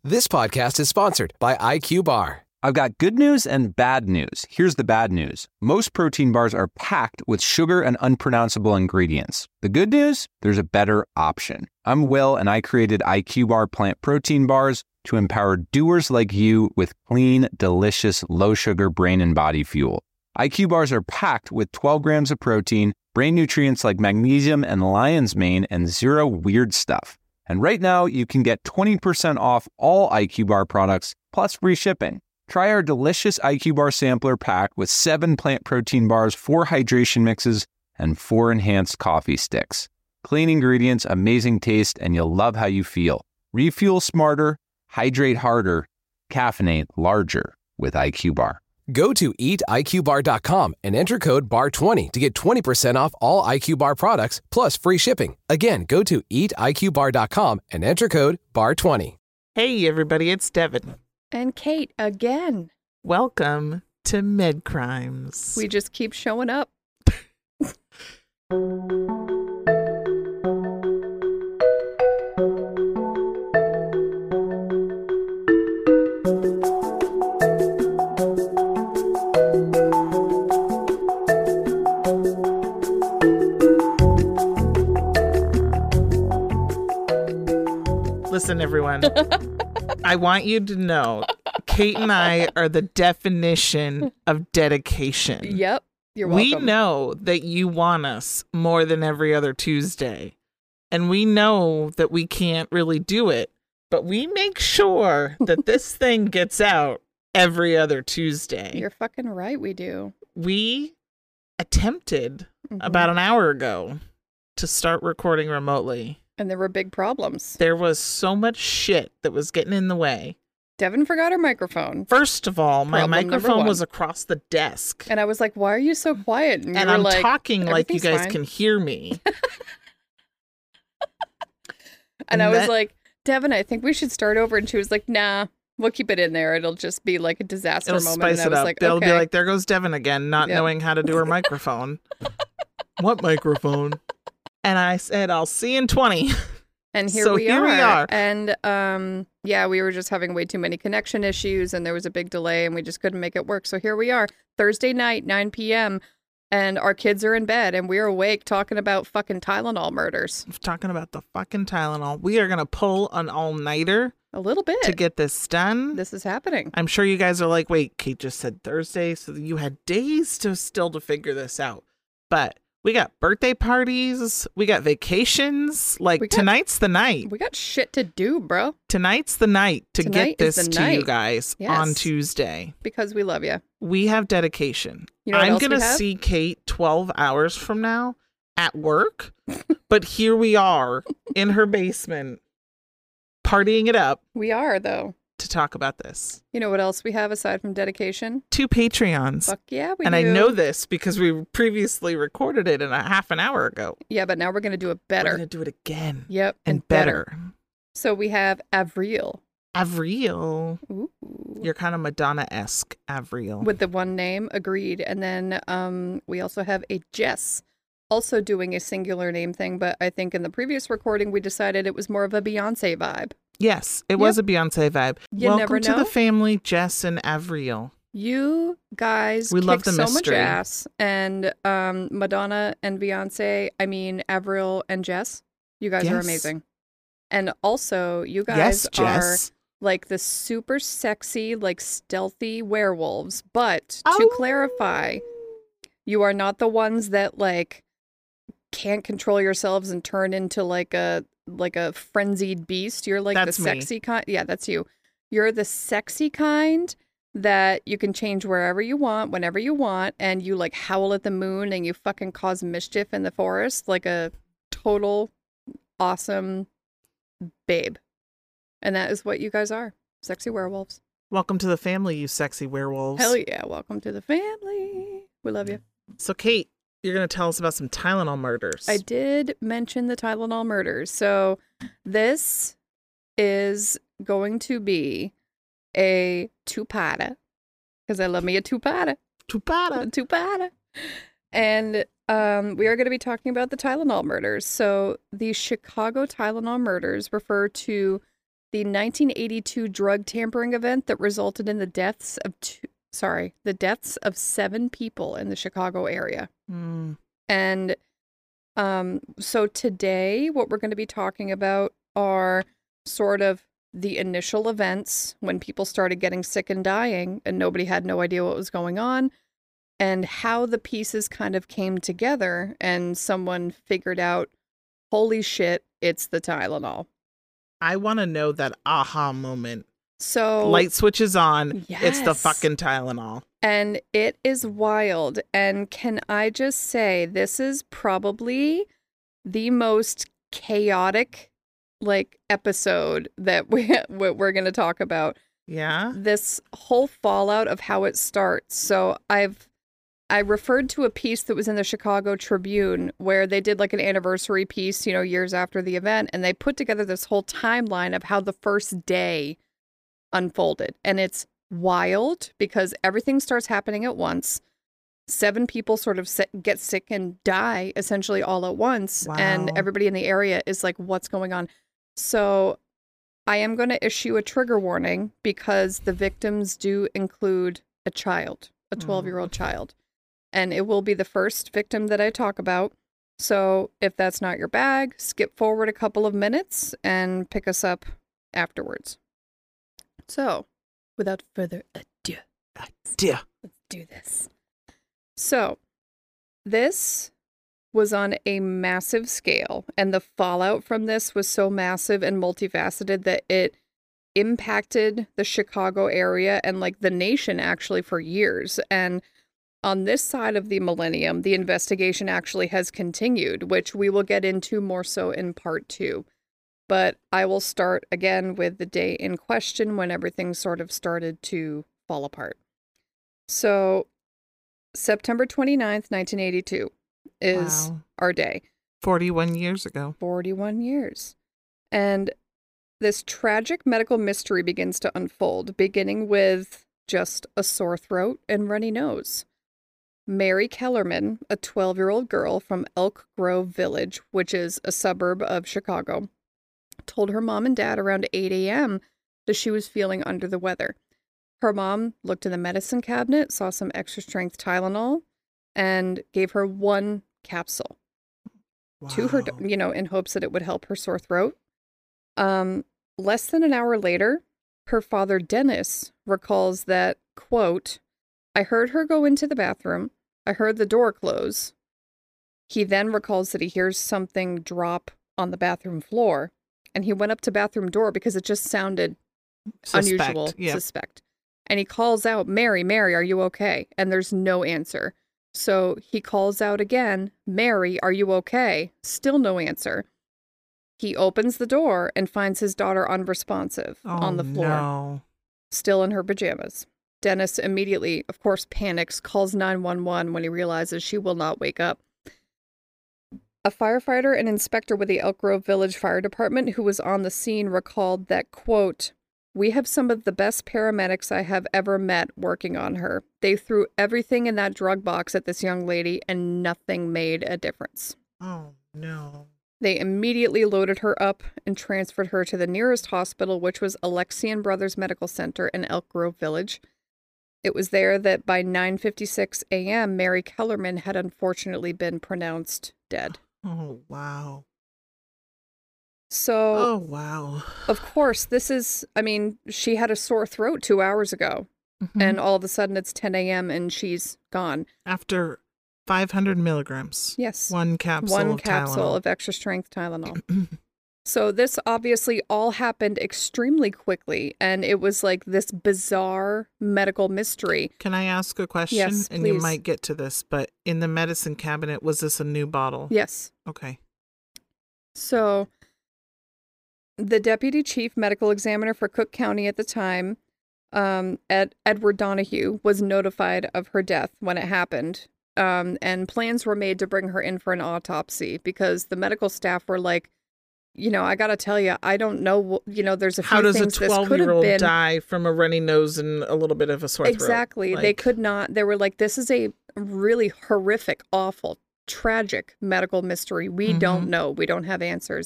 This podcast is sponsored by IQ Bar. I've got good news and bad news. Here's the bad news. Most protein bars are packed with sugar and unpronounceable ingredients. The good news? There's a better option. I'm Will, and I created IQ Bar plant protein bars to empower doers like you with clean, delicious, low-sugar brain and body fuel. IQ Bars are packed with 12 grams of protein, brain nutrients like magnesium and lion's mane, and zero weird stuff. And right now, you can get 20% off all IQ Bar products, plus free shipping. Try our delicious IQ Bar sampler pack with 7 plant protein bars, 4 hydration mixes, and 4 enhanced coffee sticks. Clean ingredients, amazing taste, and you'll love how you feel. Refuel smarter, hydrate harder, caffeinate larger with IQ Bar. Go to eatiqbar.com and enter code BAR20 to get 20% off all IQ Bar products, plus free shipping. Again, go to eatiqbar.com and enter code BAR20. Hey, everybody, it's Devin. And Kate again. Welcome to Med Crimes. We just keep showing up. Listen, everyone. I want you to know, Kate and I are the definition of dedication. Yep, you're welcome. We know that you want us more than every other Tuesday. And we know that we can't really do it. But we make sure that this thing gets out every other Tuesday. You're fucking right, we do. We attempted about an hour ago to start recording remotely. And there were big problems. There was so much shit that was getting in the way. Devin forgot her microphone. First of all, my Problem microphone #1. was across the desk. And I was like, why are you so quiet? And, you And were I'm like, talking like you guys fine. can hear me. And I was like, Devin, I think we should start over. And she was like, nah, we'll keep it in there. It'll just be like a disaster It'll moment. spice And I it was up. like, They'll okay. be like, there goes Devin again, not Yep. knowing how to do her microphone. What microphone? And I said, I'll see you in 20. And So we here we are. And yeah, we were just having way too many connection issues and there was a big delay and we just couldn't make it work. So here we are, Thursday night, 9 p.m. And our kids are in bed and we're awake talking about fucking Tylenol murders. Talking about the fucking Tylenol. We are going to pull an all-nighter A little bit. to get this done. This is happening. I'm sure you guys are like, wait, Kate just said Thursday, so you had days to figure this out. But we got birthday parties, we got vacations. Like, tonight's the night. We got shit to do, bro. Tonight's the night to Tonight get is this the to you night. guys Yes. on Tuesday. Because we love you. We have dedication. You know what I'm else we going to have? see Kate 12 hours from now at work, but here we are in her basement partying it up We are, though. to talk about this. You know what else we have aside from dedication? 2 Patreons. Fuck yeah, we And do. I know this because we previously recorded it in a half an hour ago. Yeah, but now we're going to do it We're better. going to do it again. Yep. And better. So we have Avril. Avril. Ooh. You're kind of Madonna-esque, Avril. With the one name, agreed. And then we also have a Jess, also doing a singular name thing. But I think in the previous recording, we decided it was more of a Beyonce vibe. Yes, it was a Beyonce vibe. You Welcome never to know. the family, Jess and Avril. You guys We kick love the so much mystery. ass. And Madonna and Beyonce, I mean, Avril and Jess, you guys are Yes. amazing. And also, you guys Yes, are Jess. like the super sexy, like stealthy werewolves. But to Oh. clarify, you are not the ones that like can't control yourselves and turn into like a frenzied beast. You're like That's the me. sexy kind. Yeah, that's you. You're the sexy kind that you can change wherever you want, whenever you want, and you like howl at the moon and you fucking cause mischief in the forest like a total awesome babe. And that is what you guys are. Sexy werewolves. Welcome to the family, you sexy werewolves. Hell yeah. Welcome to the family. We love you. So, Kate, you're going to tell us about some Tylenol murders. I did mention the Tylenol murders. So this is going to be a two-parter because I love me a two-parter. Tupada. A two-parter. And we are going to be talking about the Tylenol murders. So the Chicago Tylenol murders refer to the 1982 drug tampering event that resulted in the deaths of 7 people in the Chicago area. And so today, what we're going to be talking about are sort of the initial events when people started getting sick and dying and nobody had no idea what was going on, and how the pieces kind of came together and someone figured out, holy shit, it's the Tylenol. I want to know that aha moment. So light switches on. Yes. It's the fucking Tylenol. And it is wild. And can I just say, this is probably the most chaotic episode that we're going to talk about. Yeah. This whole fallout of how it starts. So I referred to a piece that was in the Chicago Tribune where they did an anniversary piece, years after the event, and they put together this whole timeline of how the first day unfolded. And it's wild because everything starts happening at once. 7 people sort of get sick and die essentially all at once. Wow. And everybody in the area is like, what's going on? So I am going to issue a trigger warning because the victims do include a child, a 12-year-old child. And it will be the first victim that I talk about. So if that's not your bag, skip forward a couple of minutes and pick us up afterwards. So, without further ado, let's do this. So, this was on a massive scale, and the fallout from this was so massive and multifaceted that it impacted the Chicago area and the nation actually for years. And on this side of the millennium, the investigation actually has continued, which we will get into more so in part 2. But I will start again with the day in question when everything sort of started to fall apart. So, September 29th, 1982 is our day. 41 years ago. 41 years. And this tragic medical mystery begins to unfold, beginning with just a sore throat and runny nose. Mary Kellerman, a 12-year-old girl from Elk Grove Village, which is a suburb of Chicago, told her mom and dad around 8 a.m. that she was feeling under the weather. Her mom looked in the medicine cabinet, saw some extra-strength Tylenol, and gave her 1 capsule to her, in hopes that it would help her sore throat. Less than an hour later, her father, Dennis, recalls that, quote, I heard her go into the bathroom. I heard the door close. He then recalls that he hears something drop on the bathroom floor, and he went up to bathroom door because it just sounded unusual, suspect. And he calls out, Mary, Mary, are you okay? And there's no answer. So he calls out again, Mary, are you okay? Still no answer. He opens the door and finds his daughter unresponsive on the floor, no. still in her pajamas. Dennis immediately, of course, panics, calls 911 when he realizes she will not wake up. A firefighter and inspector with the Elk Grove Village Fire Department who was on the scene recalled that, quote, we have some of the best paramedics I have ever met working on her. They threw everything in that drug box at this young lady and nothing made a difference. Oh, no. They immediately loaded her up and transferred her to the nearest hospital, which was Alexian Brothers Medical Center in Elk Grove Village. It was there that by 9:56 a.m., Mary Kellerman had unfortunately been pronounced dead. Oh, wow. So, oh, wow. Of course, this is, she had a sore throat 2 hours ago, and all of a sudden it's 10 a.m. and she's gone. After 500 milligrams. Yes. 1 capsule One of capsule Tylenol. of extra strength Tylenol. So this obviously all happened extremely quickly, and it was like this bizarre medical mystery. Can I ask a question? Yes, and please. you might get to this, but in the medicine cabinet, was this a new bottle? Yes. Okay. So the deputy chief medical examiner for Cook County at the time, Edward Donahue, was notified of her death when it happened. And plans were made to bring her in for an autopsy because the medical staff were like, I got to tell you, I don't know, there's a few How does a things this could have 12-year-old been. die from a runny nose and a little bit of a sore throat? Exactly. They could not. They were like, this is a really horrific, awful, tragic medical mystery. We don't know. We don't have answers.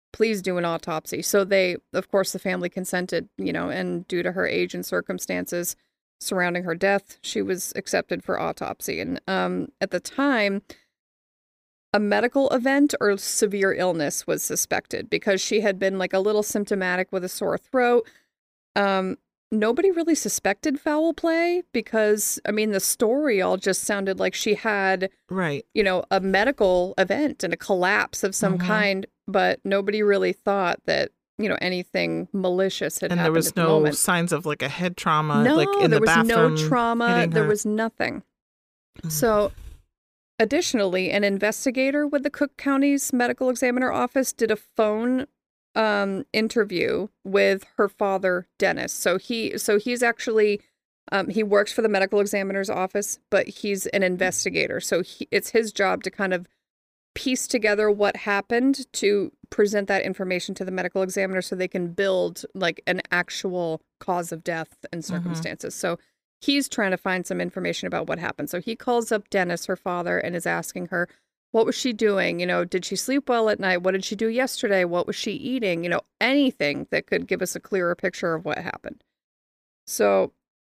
please do an autopsy. So they, of course, the family consented, and due to her age and circumstances surrounding her death, she was accepted for autopsy. And at the time, a medical event or severe illness was suspected because she had been like a little symptomatic with a sore throat. Nobody really suspected foul play because, the story all just sounded like she had, right, a medical event and a collapse of some kind, but nobody really thought that, anything malicious had happened. And there was at the no moment. signs of like a head trauma, No, like in the bathroom. there was no trauma. There was nothing. Mm. So, additionally, an investigator with the Cook County's medical examiner office did a phone interview with her father, Dennis. So he's actually he works for the medical examiner's office, but he's an investigator. So it's his job to kind of piece together what happened to present that information to the medical examiner so they can build like an actual cause of death and circumstances. So he's trying to find some information about what happened. So he calls up Dennis, her father, and is asking her, what was she doing? Did she sleep well at night? What did she do yesterday? What was she eating? Anything that could give us a clearer picture of what happened. So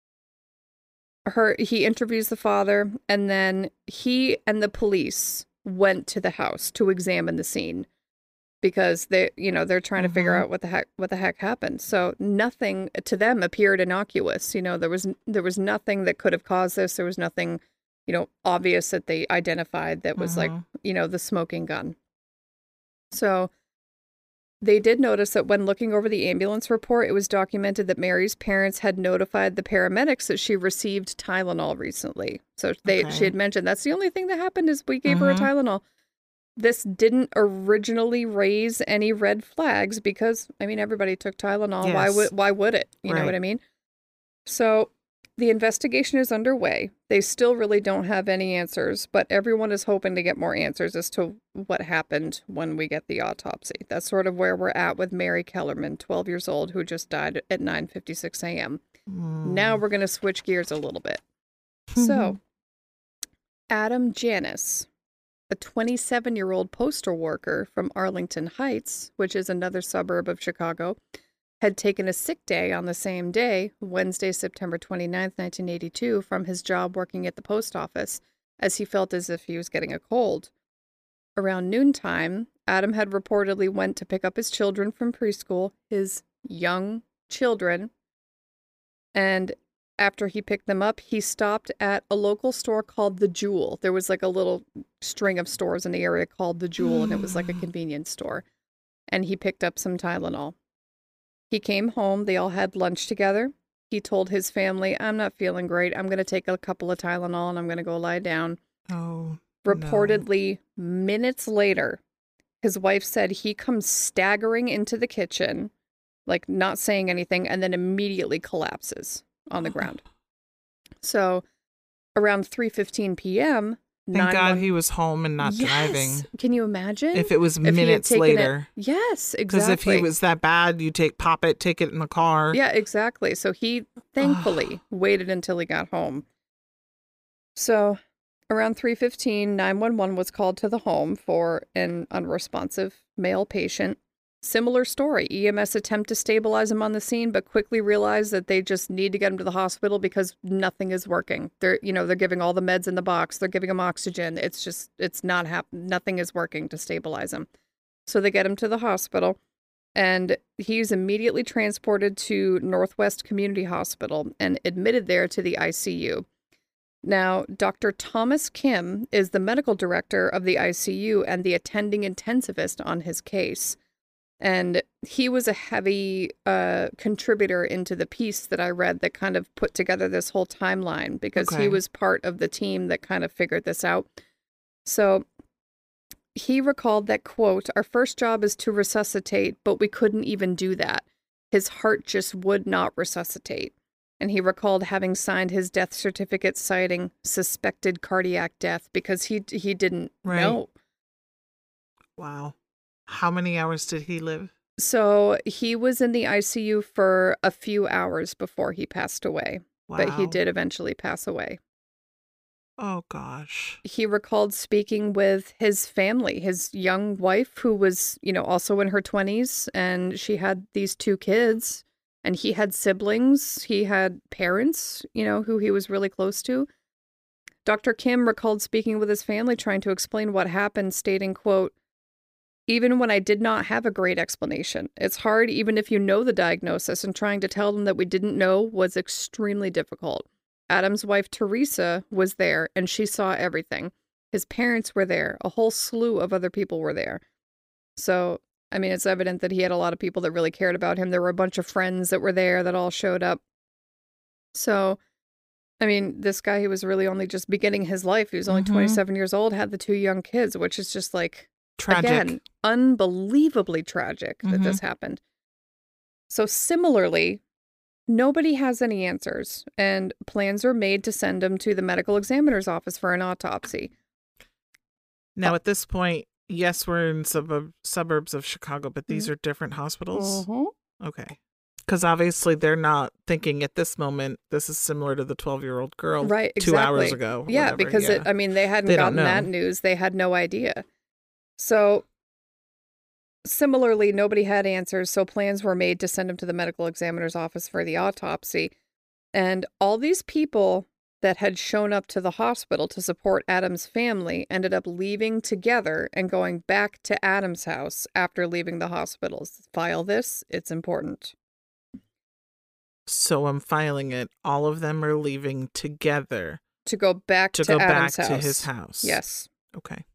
he interviews the father, and then he and the police went to the house to examine the scene because they're trying to figure out what the heck happened. So nothing to them appeared innocuous. There was nothing that could have caused this. There was nothing obvious that they identified that was like, the smoking gun. So they did notice that when looking over the ambulance report, it was documented that Mary's parents had notified the paramedics that she received Tylenol recently. So she had mentioned that's the only thing that happened is we gave her a Tylenol. This didn't originally raise any red flags because, everybody took Tylenol. Yes. Why would it? You know what I mean? So the investigation is underway. They still really don't have any answers, but everyone is hoping to get more answers as to what happened when we get the autopsy. That's sort of where we're at with Mary Kellerman, 12 years old, who just died at 9:56 a.m. Now we're going to switch gears a little bit. So, Adam Janis, a 27-year-old postal worker from Arlington Heights, which is another suburb of Chicago, had taken a sick day on the same day, Wednesday, September 29th, 1982, from his job working at the post office, as he felt as if he was getting a cold. Around noontime, Adam had reportedly went to pick up his children from preschool, his young children, and after he picked them up, he stopped at a local store called The Jewel. There was like a little string of stores in the area called The Jewel, and it was like a convenience store. And he picked up some Tylenol. He came home. They all had lunch together. He told his family, I'm not feeling great. I'm going to take a couple of Tylenol and I'm going to go lie down. Oh, Reportedly, minutes later, his wife said he comes staggering into the kitchen, like not saying anything, and then immediately collapses on the ground. So around 3:15 p.m., thank God he was home and not driving. Can you imagine? If it was minutes later. Yes, exactly. Because if he was that bad, you take it in the car. Yeah, exactly. So he thankfully waited until he got home. So around 3:15, 911 was called to the home for an unresponsive male patient. Similar story. EMS attempt to stabilize him on the scene, but quickly realized that they just need to get him to the hospital because nothing is working. They're giving all the meds in the box. They're giving him oxygen. It's not happening. Nothing is working to stabilize him. So they get him to the hospital, and he's immediately transported to Northwest Community Hospital and admitted there to the ICU. Now, Dr. Thomas Kim is the medical director of the ICU and the attending intensivist on his case. And he was a heavy contributor into the piece that I read that kind of put together this whole timeline because he was part of the team that kind of figured this out. So he recalled that, quote, our first job is to resuscitate, but we couldn't even do that. His heart just would not resuscitate. And he recalled having signed his death certificate citing suspected cardiac death because he didn't know. Wow. How many hours did he live? So he was in the ICU for a few hours before he passed away. Wow. But he did eventually pass away. Oh, gosh. He recalled speaking with his family, his young wife, who was, also in her 20s, and she had these 2 kids, and he had siblings. He had parents, who he was really close to. Dr. Kim recalled speaking with his family, trying to explain what happened, stating, quote, "Even when I did not have a great explanation, it's hard even if you know the diagnosis, and trying to tell them that we didn't know was extremely difficult. Adam's wife, Teresa, was there, and she saw everything. His parents were there. A whole slew of other people were there." So, I mean, it's evident that he had a lot of people that really cared about him. There were a bunch of friends that were there that all showed up. So, I mean, this guy, he was really only just beginning his life. He was only 27 years old, had the 2 young kids, which is just like, tragic. Again, unbelievably tragic that this happened. So similarly, nobody has any answers, and plans are made to send him to the medical examiner's office for an autopsy. Now, at this point, yes, we're in suburbs of Chicago, but these are different hospitals? Okay. Because obviously they're not thinking at this moment, this is similar to the 12-year-old girl right, 2 hours ago. Yeah, whatever. because they hadn't gotten that news. They had no idea. So similarly, nobody had answers, so plans were made to send him to the medical examiner's office for the autopsy. And all these people that had shown up to the hospital to support Adam's family ended up leaving together and going back to Adam's house after leaving the hospital. File this, it's important. So I'm filing it. All of them are leaving together. To go back to Adam's house. To his house. Yes. Okay.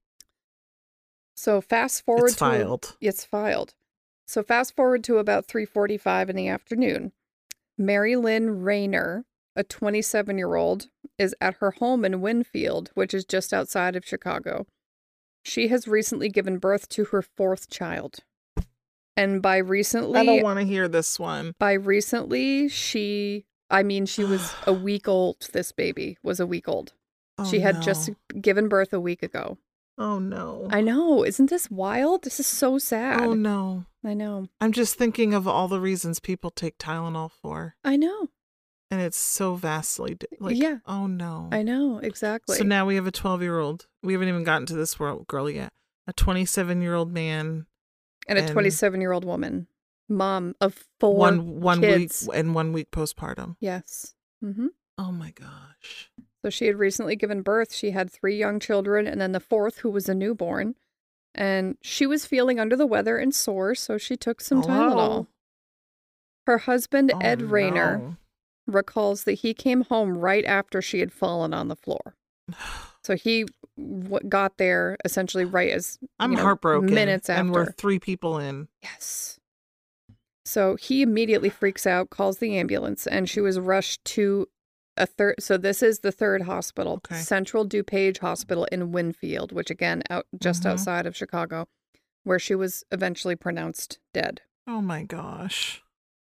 So fast forward It's filed. It's filed. So fast forward to about 3:45 in the afternoon. Mary Lynn Rayner, a 27-year-old, is at her home in Winfield, which is just outside of Chicago. She has recently given birth to her 4th child. And by recently... I don't want to hear this one. By recently, she was a week old. This baby was a week old. She had just given birth a week ago. Oh, no. I know. Isn't this wild? This is so sad. Oh, no. I know. I'm just thinking of all the reasons people take Tylenol for. I know. And it's so vastly... yeah. Oh, no. I know. Exactly. So now we have a 12-year-old. We haven't even gotten to this girl yet. A 27-year-old man... And a 27-year-old woman, mom of 4 one kids. Week and 1 week postpartum. Yes. Oh my gosh. So she had recently given birth. She had 3 young children, and then the 4th, who was a newborn. And she was feeling under the weather and sore, so she took some Tylenol. Her husband, Ed Rayner, recalls that he came home right after she had fallen on the floor. So he got there essentially right as I'm heartbroken. Minutes after. And we're 3 people in. Yes. So he immediately freaks out, calls the ambulance, and she was rushed to a third. So this is the 3rd hospital, Central DuPage Hospital in Winfield, which again, just outside of Chicago, where she was eventually pronounced dead. Oh my gosh.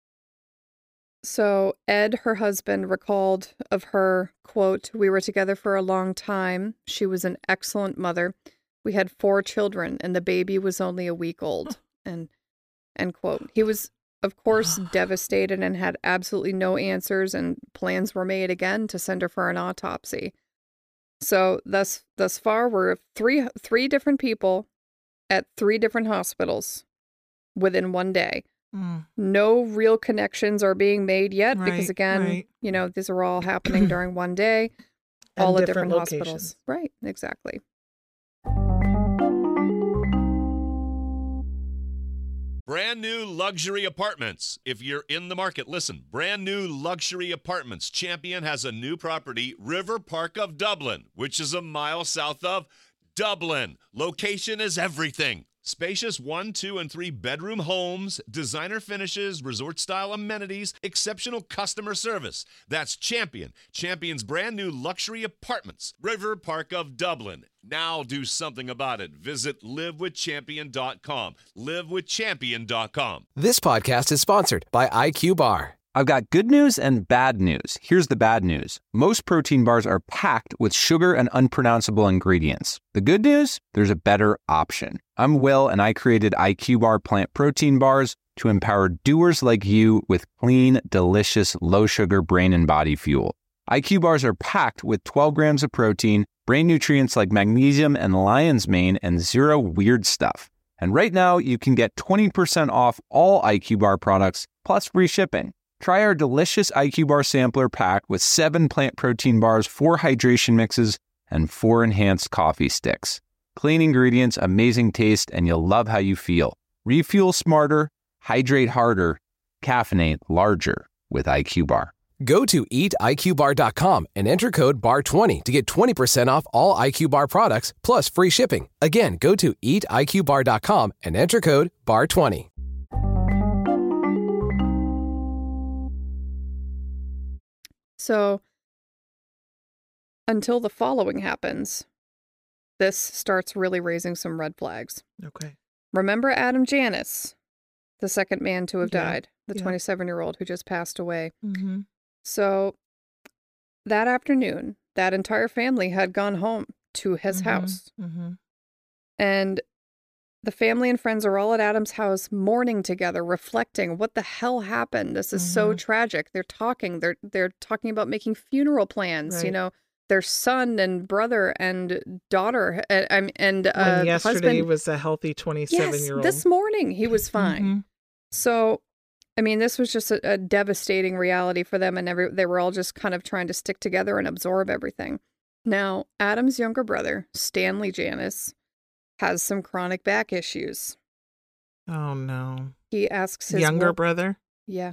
So Ed, her husband, recalled of her, quote, "We were together for a long time. She was an excellent mother. We had 4 children, and the baby was only a week old." And end quote. He was, of course, devastated and had absolutely no answers, and plans were made again to send her for an autopsy. So thus far, we're three different people at 3 different hospitals within one day. No real connections are being made yet because, again, these are all happening during one day, all at different hospitals. Right, exactly. Brand new luxury apartments. If you're in the market, listen. Brand new luxury apartments. Champion has a new property, River Park of Dublin, which is a mile south of Dublin. Location is everything. Spacious 1, 2, and 3 bedroom homes, designer finishes, resort-style amenities, exceptional customer service. That's Champion. Champion's brand new luxury apartments. River Park of Dublin. Now do something about it. Visit livewithchampion.com. livewithchampion.com. This podcast is sponsored by IQ Bar. I've got good news and bad news. Here's the bad news. Most protein bars are packed with sugar and unpronounceable ingredients. The good news? There's a better option. I'm Will, and I created IQ Bar plant protein bars to empower doers like you with clean, delicious, low-sugar brain and body fuel. IQ bars are packed with 12 grams of protein, brain nutrients like magnesium and lion's mane, and zero weird stuff. And right now, you can get 20% off all IQ bar products, plus free shipping. Try our delicious IQ bar sampler pack with 7 plant protein bars, 4 hydration mixes, and 4 enhanced coffee sticks. Clean ingredients, amazing taste, and you'll love how you feel. Refuel smarter, hydrate harder, caffeinate larger with IQ bar. Go to eatiqbar.com and enter code BAR20 to get 20% off all IQ Bar products, plus free shipping. Again, go to eatiqbar.com and enter code BAR20. So, until the following happens, this starts really raising some red flags. Okay. Remember Adam Janus, the second man to have Yeah. died, the Yeah. 27-year-old who just passed away. Mm-hmm. So that afternoon, that entire family had gone home to his house. Mm-hmm. And the family and friends are all at Adam's house mourning together, reflecting what the hell happened. This is so tragic. They're talking talking about making funeral plans, Right. their son and brother and daughter and When yesterday husband. was a healthy 27-year-old. Yes, this morning he was fine. Mhm. So, I mean, this was just a devastating reality for them, and they were all just kind of trying to stick together and absorb everything. Now, Adam's younger brother, Stanley Janus, has some chronic back issues. Oh, no. He asks his Younger brother? Yeah.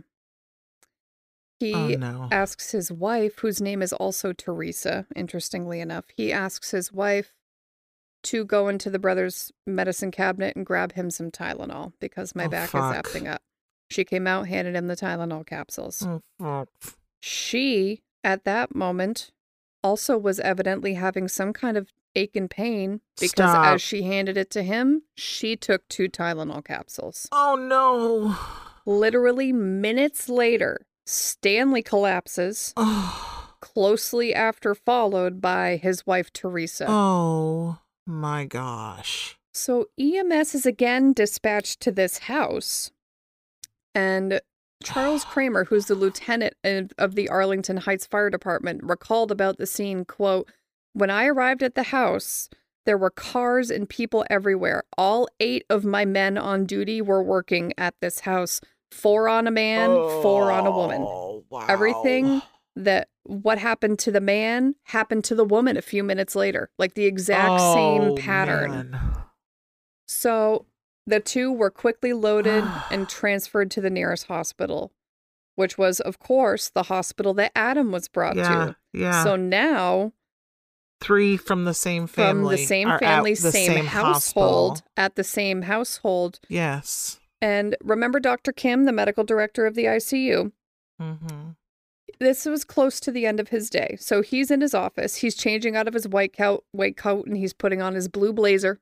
Oh, He no. asks his wife, whose name is also Teresa, interestingly enough, he asks his wife to go into the brother's medicine cabinet and grab him some Tylenol because my Oh, back fuck. is acting up. She came out, handed him the Tylenol capsules. Oh, fuck. She, at that moment, also was evidently having some kind of ache and pain because Stop. as she handed it to him, she took 2 Tylenol capsules. Oh, no. Literally minutes later, Stanley collapses, Oh, closely after followed by his wife, Teresa. oh my gosh. So EMS is again dispatched to this house, and Charles Kramer, who's the lieutenant of the Arlington Heights Fire Department, recalled about the scene, quote, "When I arrived at the house, there were cars and people everywhere. All 8 of my men on duty were working at this house. 4 on a man, 4 on a woman. Oh, wow. Everything that what happened to the man happened to the woman a few minutes later. Like the exact same pattern. Man. So the 2 were quickly loaded and transferred to the nearest hospital, which was, of course, the hospital that Adam was brought Yeah, to. yeah. So now, 3 from the same from family. the same are family, at the same hospital. household, at the same household. Yes. And remember Dr. Kim, the medical director of the ICU? Mm-hmm. This was close to the end of his day. So he's in his office. He's changing out of his white coat, and he's putting on his blue blazer.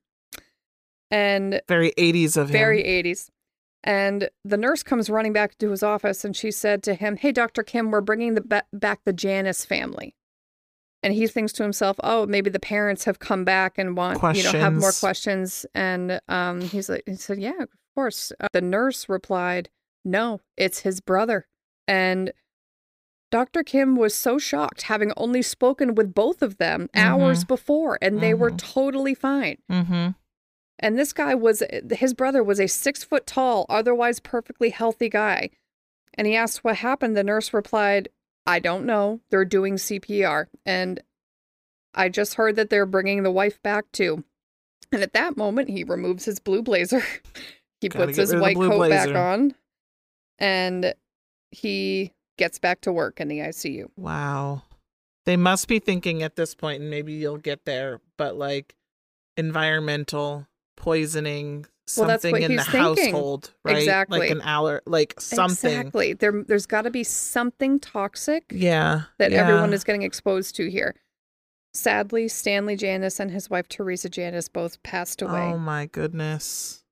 And Very 80s of him. very 80s. And the nurse comes running back to his office, and she said to him, "Hey, Dr. Kim, we're bringing back the Janus family." And he thinks to himself, "Oh, maybe the parents have come back and want, have more questions." And he said, "Yeah, of course." The nurse replied, "No, it's his brother." And Dr. Kim was so shocked, having only spoken with both of them hours before, and they were totally fine. Mm-hmm. And this guy his brother was a 6 foot tall, otherwise perfectly healthy guy. And he asked what happened. The nurse replied, "I don't know. They're doing CPR. And I just heard that they're bringing the wife back too." And at that moment, he removes his blue blazer. He Gotta puts get his rid of the white blue coat back blazer. on. And he gets back to work in the ICU. Wow. They must be thinking at this point, and maybe you'll get there, but like environmental poisoning, Well, that's something what in the he's thinking. household, right? Exactly. Like an aller, like something. Exactly. There's got to be something toxic Yeah. that yeah. everyone is getting exposed to here. Sadly, Stanley Janus and his wife Teresa Janus both passed away. Oh my goodness.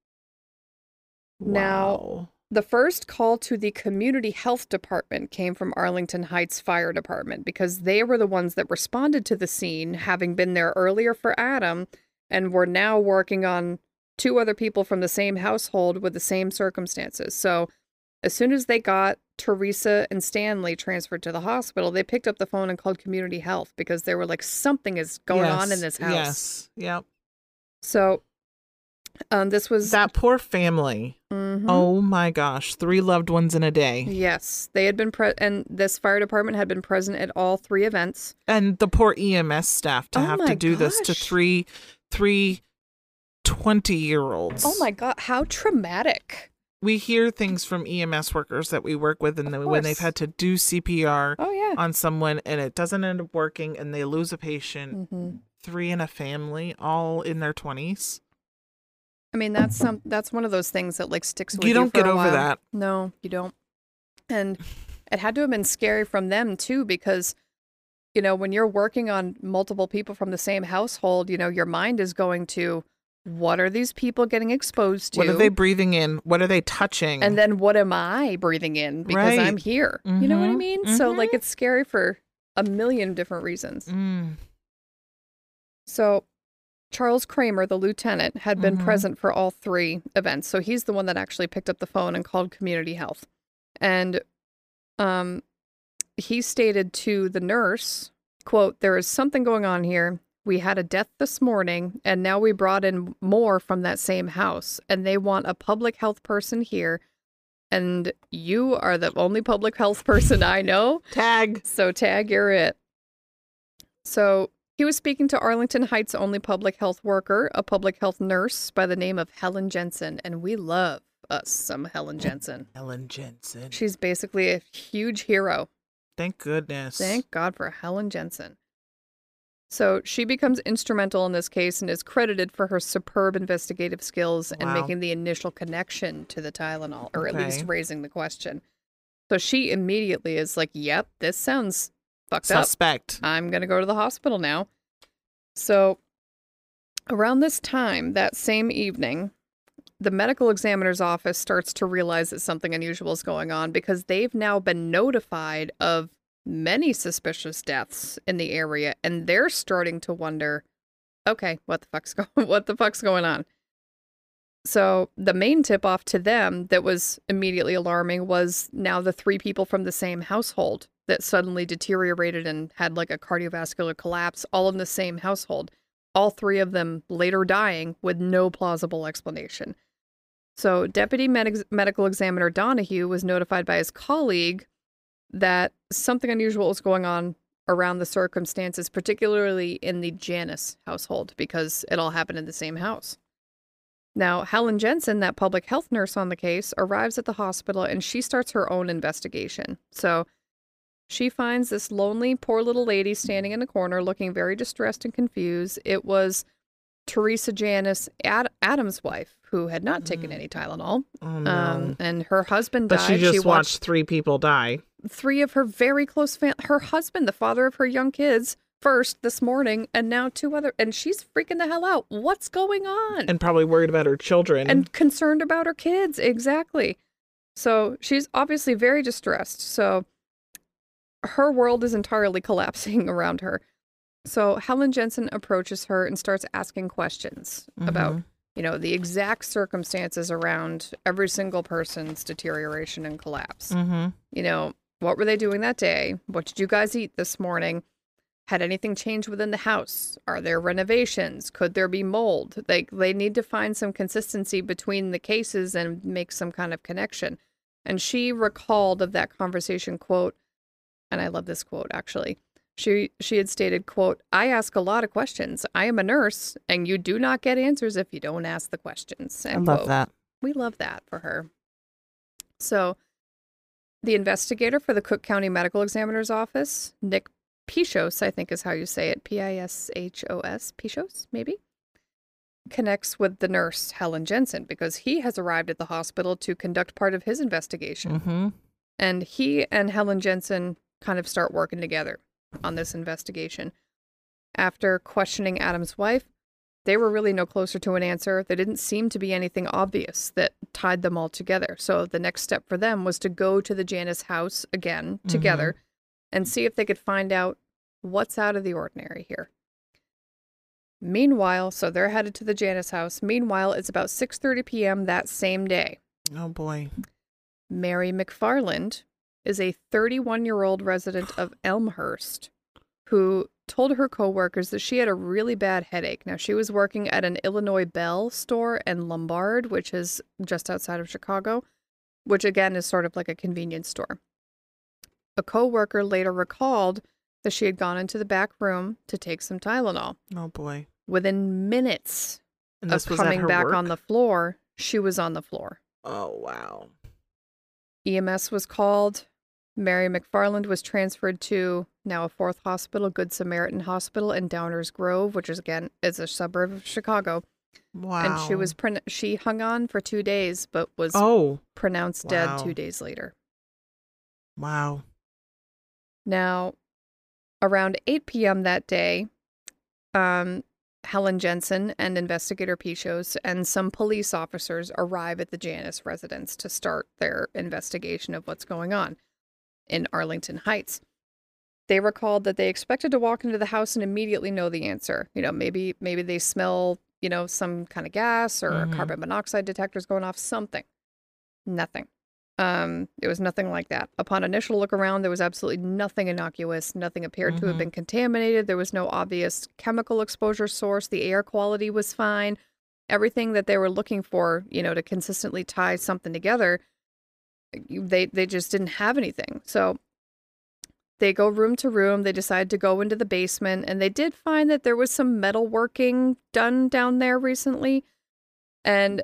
Now- Wow. The first call to the community health department came from Arlington Heights Fire Department because they were the ones that responded to the scene, having been there earlier for Adam, and were now working on 2 other people from the same household with the same circumstances. So as soon as they got Teresa and Stanley transferred to the hospital, they picked up the phone and called community health because they were like, something is going on in this house. Yes. Yep. So this was That poor family. Mhm. Oh my gosh. 3 loved ones in a day. Yes, they had been and this fire department had been present at all 3 events. And the poor EMS staff to Oh have my to do this to gosh. three 20-year-olds. Oh my God, how traumatic. We hear things from EMS workers that we work with, and when they've course. had to do CPR Oh yeah. on someone and it doesn't end up working and they lose a patient, Mhm. 3 in a family, all in their 20s. I mean, that's one of those things that like sticks with you. You don't for get a over while. that. No, you don't. And it had to have been scary from them too, because when you're working on multiple people from the same household, your mind is going to, what are these people getting exposed to? What are they breathing in? What are they touching? And then what am I breathing in because Right. I'm here? You know what I Mhm, mean? So like mhm. it's scary for a million different reasons. Mm. So Charles Kramer, the lieutenant, had been Mhm. present for all 3 events. So he's the one that actually picked up the phone and called community health. And he stated to the nurse, quote, "There is something going on here. We had a death this morning, and now we brought in more from that same house, and they want a public health person here, and you are the only public health person I know, Tag. so tag, you're it." So he was speaking to Arlington Heights' only public health worker, a public health nurse by the name of Helen Jensen, and we love us some Helen Jensen. Ellen Jensen. She's basically a huge hero. Thank goodness. Thank God for Helen Jensen. So she becomes instrumental in this case and is credited for her superb investigative skills and Wow. making the initial connection to the Tylenol, or at Okay. least raising the question. So she immediately is like, yep, this sounds fucked up. Suspect. I'm going to go to the hospital now. So around this time, that same evening, the medical examiner's office starts to realize that something unusual is going on because they've now been notified of many suspicious deaths in the area, and they're starting to wonder, okay, what the fuck's going on? So the main tip off to them that was immediately alarming was now the 3 people from the same household that suddenly deteriorated and had like a cardiovascular collapse, all in the same household. All 3 of them later dying with no plausible explanation. So Deputy Medical Examiner Donahue was notified by his colleague that something unusual was going on around the circumstances, particularly in the Janus household, because it all happened in the same house. Now, Helen Jensen, that public health nurse on the case, arrives at the hospital and she starts her own investigation. So she finds this lonely, poor little lady standing in the corner looking very distressed and confused. It was Teresa Janus, Adam's wife, who had not taken any Tylenol. Oh, no. And her husband But died. she just She watched 3 people die. 3 of her very close her husband, the father of her young kids, first this morning, and now 2 other, and she's freaking the hell out. What's going on? And probably worried about her children. And concerned about her kids. Exactly. So she's obviously very distressed. So her world is entirely collapsing around her. So Helen Jensen approaches her and starts asking questions about, the exact circumstances around every single person's deterioration and collapse. What were they doing that day? What did you guys eat this morning? Had anything changed within the house? Are there renovations? Could there be mold? They need to find some consistency between the cases and make some kind of connection. And she recalled of that conversation, quote, and I love this quote, actually. She had stated, quote, "I ask a lot of questions. I am a nurse, and you do not get answers if you don't ask the questions." I End love quote. that. We love that for her. So the investigator for the Cook County Medical Examiner's Office, Nick Pichos, I think is how you say it, Pishos, Pichos, maybe, connects with the nurse, Helen Jensen, because he has arrived at the hospital to conduct part of his investigation. And he and Helen Jensen kind of start working together on this investigation. After questioning Adam's wife, they were really no closer to an answer. There didn't seem to be anything obvious that tied them all together. So the next step for them was to go to the Janus house again together and see if they could find out what's out of the ordinary here. Meanwhile, so they're headed to the Janus house. Meanwhile, it's about 6:30 p.m. that same day. Oh, boy. Mary McFarland is a 31-year-old resident of Elmhurst who told her coworkers that she had a really bad headache. Now, she was working at an Illinois Bell store in Lombard, which is just outside of Chicago, which again is sort of like a convenience store. A coworker later recalled that she had gone into the back room to take some Tylenol. Oh, boy. Within minutes And of this was at coming her back work? on the floor, she was on the floor. Oh, wow. EMS was called. Mary McFarland was transferred to now a fourth hospital, Good Samaritan Hospital in Downers Grove, which is again is a suburb of Chicago. Wow. And she hung on for 2 days, but was pronounced dead Wow. 2 days later. Wow. Now, around 8 p.m. that day, Helen Jensen and investigator Pichos and some police officers arrive at the Janus residence to start their investigation of what's going on in Arlington Heights. They recalled that they expected to walk into the house and immediately know the answer. You know, maybe they smell, some kind of gas or a carbon monoxide detector's going off, something. Nothing. It was nothing like that. Upon initial look around, there was absolutely nothing innocuous. Nothing appeared to have been contaminated. There was no obvious chemical exposure source. The air quality was fine. Everything that they were looking for, to consistently tie something together, they just didn't have anything. So they go room to room. They decide to go into the basement, and they did find that there was some metalworking done down there recently. And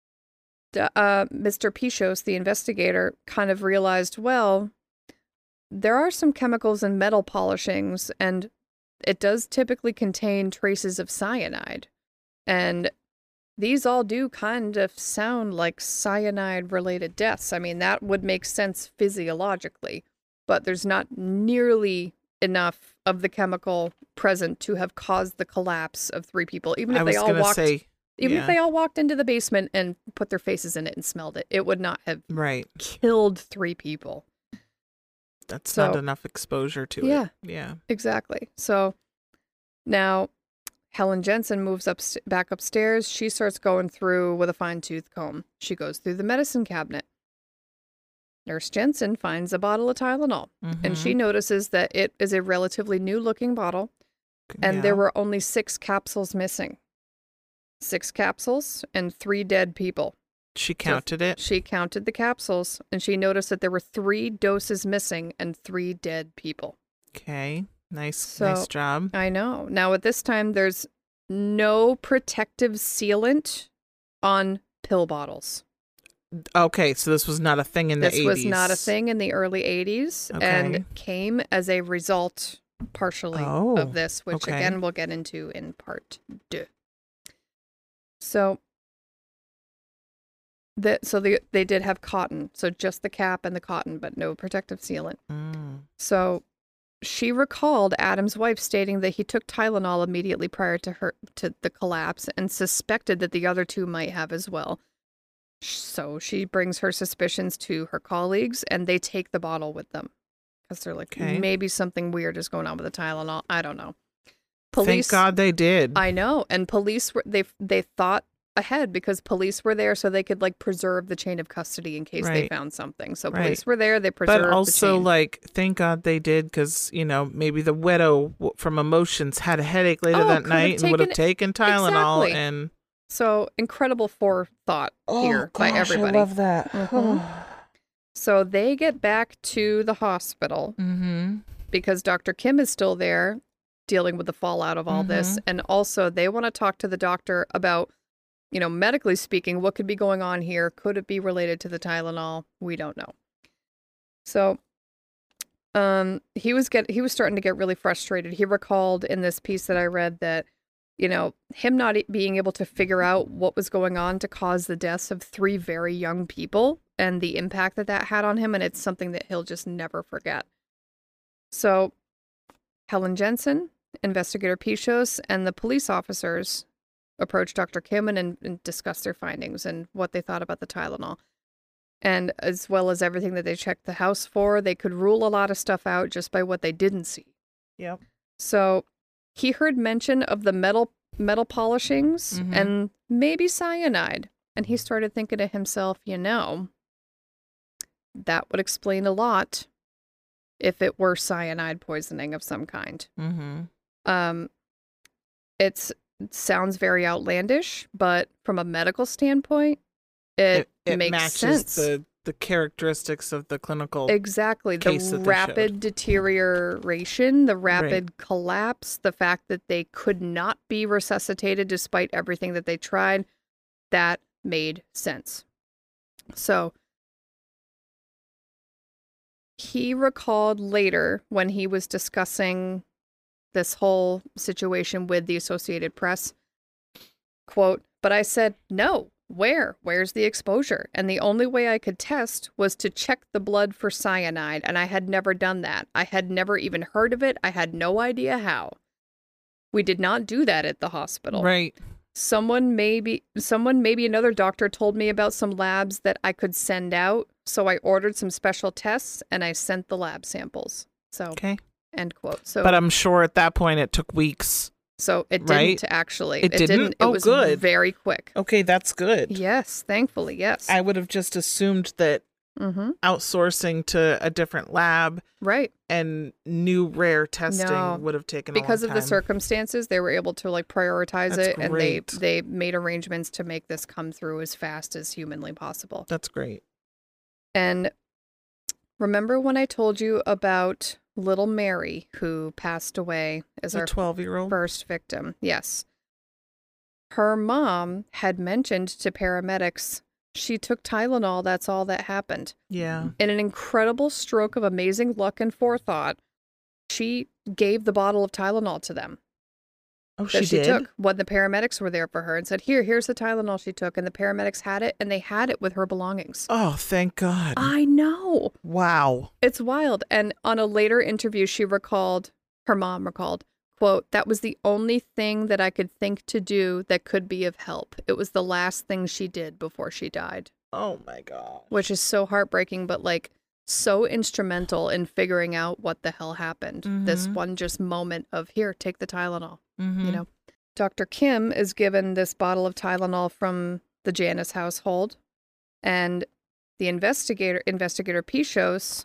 Mr. Pichos, the investigator, kind of realized, well, there are some chemicals in metal polishings, and it does typically contain traces of cyanide. And these all do kind of sound like cyanide-related deaths. I mean, that would make sense physiologically, but there's not nearly enough of the chemical present to have caused the collapse of 3 people. Even if if they all walked into the basement and put their faces in it and smelled it, it would not have killed 3 people. That's not enough exposure to it. Yeah, exactly. So now Helen Jensen moves back upstairs. She starts going through with a fine-tooth comb. She goes through the medicine cabinet. Nurse Jensen finds a bottle of Tylenol, and she notices that it is a relatively new-looking bottle, and there were only 6 capsules missing. 6 capsules and 3 dead people. She counted it? She counted the capsules, and she noticed that there were 3 doses missing and 3 dead people. Okay. Nice job. I know. Now, at this time, there's no protective sealant on pill bottles. Okay, so this was not a thing in the 80s. This was not a thing in the early 80s, and came as a result, partially, of this, which, again, we'll get into in part 2. So, they did have cotton, so just the cap and the cotton, but no protective sealant. So she recalled Adam's wife stating that he took Tylenol immediately prior to the collapse and suspected that the other 2 might have as well. So she brings her suspicions to her colleagues, and they take the bottle with them because they're like, maybe something weird is going on with the Tylenol. I don't know. Police, thank God they did. I know. And police were they thought ahead because police were there so they could preserve the chain of custody in case they found something. So police were there, they preserved But also the chain. Thank God they did because, maybe the widow from Emotions had a headache later that night and would have taken Tylenol. Exactly. And so incredible forethought here by everybody. I love that. So they get back to the hospital because Dr. Kim is still there dealing with the fallout of all this. And also they want to talk to the doctor about, medically speaking, what could be going on here? Could it be related to the Tylenol? We don't know. So he was starting to get really frustrated. He recalled in this piece that I read that, him not being able to figure out what was going on to cause the deaths of 3 very young people and the impact that had on him. And it's something that he'll just never forget. So Helen Jensen, investigator Pichos, and the police officers approached Dr. Kim and discussed their findings and what they thought about the Tylenol. And as well as everything that they checked the house for, they could rule a lot of stuff out just by what they didn't see. Yep. So he heard mention of the metal polishings and maybe cyanide. And he started thinking to himself, that would explain a lot if it were cyanide poisoning of some kind. Mm-hmm. It sounds very outlandish, but from a medical standpoint, it makes matches sense. the characteristics of the clinical. Exactly. case The that they rapid showed. deterioration, the rapid collapse, the fact that they could not be resuscitated despite everything that they tried, that made sense. So he recalled later when he was discussing this whole situation with the Associated Press, quote, "But I said, no, where's the exposure? And the only way I could test was to check the blood for cyanide, and I had never done that. I had never even heard of it. I had no idea how. We did not do that at the hospital. Right. Someone, maybe another doctor told me about some labs that I could send out, so I ordered some special tests, and I sent the lab samples." So, Okay. end quote. So, But I'm sure at that point it took weeks. so it didn't Right? actually. It didn't? It Oh, was good. very quick. Okay, that's good. Yes, thankfully, yes. I would have just assumed that Mm-hmm. outsourcing to a different lab Right. and new rare testing No, would have taken Because a long of the time. circumstances, they were able to like prioritize That's it, and great. they made arrangements to make this come through as fast as humanly possible. That's great. And remember when I told you about little Mary, who passed away as A our 12-year-old. first victim? Yes. Her mom had mentioned to paramedics she took Tylenol, that's all that happened. Yeah. In an incredible stroke of amazing luck and forethought, she gave the bottle of Tylenol to them. Oh, That she did? took when the paramedics were there for her and said, here's the Tylenol she took. And the paramedics had it, and they had it with her belongings. Oh, thank God. I know. Wow. It's wild. And on a later interview, her mom recalled, quote, "That was the only thing that I could think to do that could be of help. It was the last thing she did before she died." Oh, my God. Which is so heartbreaking, but like so instrumental in figuring out what the hell happened. This Mhm. one just moment of, here, take the Tylenol. Mm-hmm. You know, Dr. Kim is given this bottle of Tylenol from the Janus household, and the investigator Pichos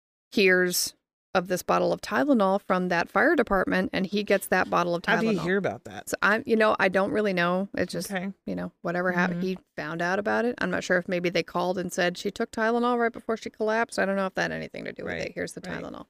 hears of this bottle of Tylenol from that fire department, and he gets that bottle of Tylenol. How do you hear about that? So I don't really know. It's just, Okay. whatever happened. He found out about it. I'm not sure if maybe they called and said she took Tylenol right before she collapsed. I don't know if that had anything to do with Right, it. Here's the right. Tylenol.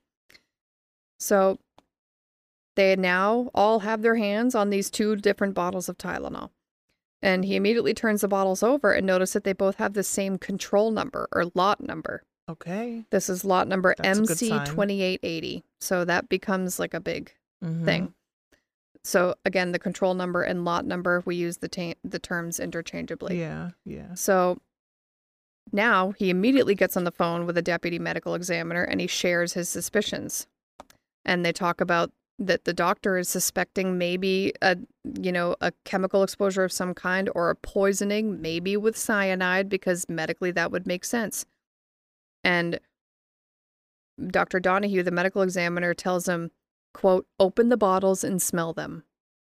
So they now all have their hands on these two different bottles of Tylenol. And he immediately turns the bottles over and notices that they both have the same control number or lot number. Okay. This is lot number That's a good sign. MC2880. So that becomes like a big Mhm. thing. So again, the control number and lot number, we use the terms interchangeably. Yeah, yeah. So now he immediately gets on the phone with a deputy medical examiner and he shares his suspicions. And they talk about that the doctor is suspecting maybe a chemical exposure of some kind or a poisoning, maybe with cyanide, because medically that would make sense. And Dr. Donahue, the medical examiner, tells him, quote, "Open the bottles and smell them."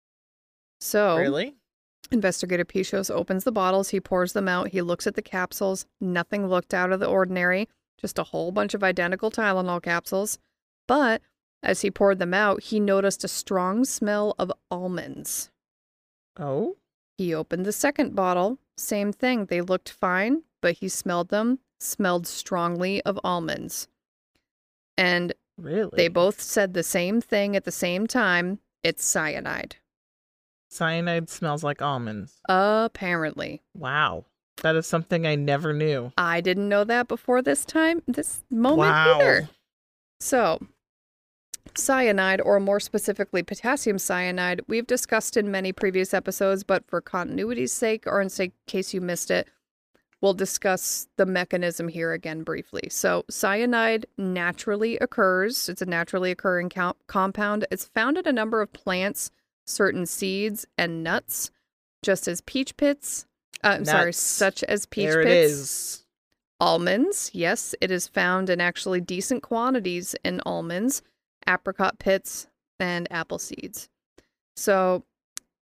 So Really? Investigator Pichos opens the bottles, he pours them out, he looks at the capsules, nothing looked out of the ordinary, just a whole bunch of identical Tylenol capsules. But as he poured them out, he noticed a strong smell of almonds. Oh? He opened the second bottle, same thing, they looked fine, but he smelled them, smelled strongly of almonds. And Really? they both said the same thing at the same time, it's cyanide. Cyanide smells like almonds. Apparently. Wow. That is something I never knew. I didn't know that before this moment Wow. either. So, cyanide, or more specifically potassium cyanide, we've discussed in many previous episodes, but for continuity's sake, or in case you missed it, we'll discuss the mechanism here again briefly. So, cyanide naturally occurs. It's a naturally occurring compound. It's found in a number of plants, certain seeds, and nuts, just as peach pits. Such as peach There pits. it is. Almonds, yes, it is found in actually decent quantities in almonds, apricot pits, and apple seeds. So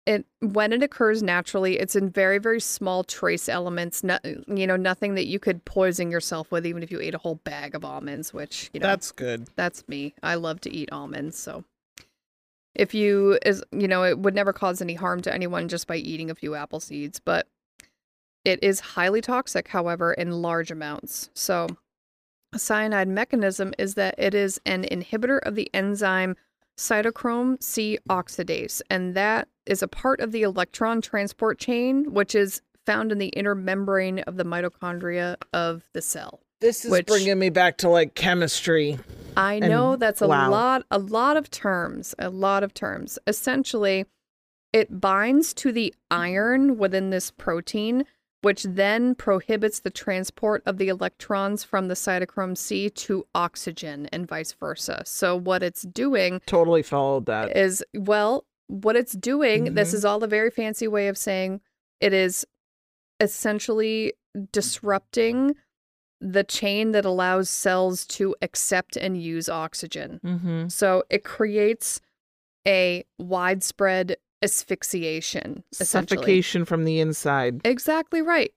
when it occurs naturally, it's in very, very small trace elements. Nothing that you could poison yourself with, even if you ate a whole bag of almonds. Which that's good. That's me. I love to eat almonds. So if it would never cause any harm to anyone just by eating a few apple seeds, but it is highly toxic, however, in large amounts. So a cyanide mechanism is that it is an inhibitor of the enzyme cytochrome C oxidase, and that is a part of the electron transport chain, which is found in the inner membrane of the mitochondria of the cell. This is bringing me back to like chemistry. I know that's wow. a lot of terms. Essentially, it binds to the iron within this protein, which then prohibits the transport of the electrons from the cytochrome C to oxygen and vice versa. So what it's doing... Totally followed that. ...is, what it's doing, this is all a very fancy way of saying it is essentially disrupting the chain that allows cells to accept and use oxygen. Mm-hmm. So it creates a widespread asphyxiation, suffocation from the inside. Exactly right.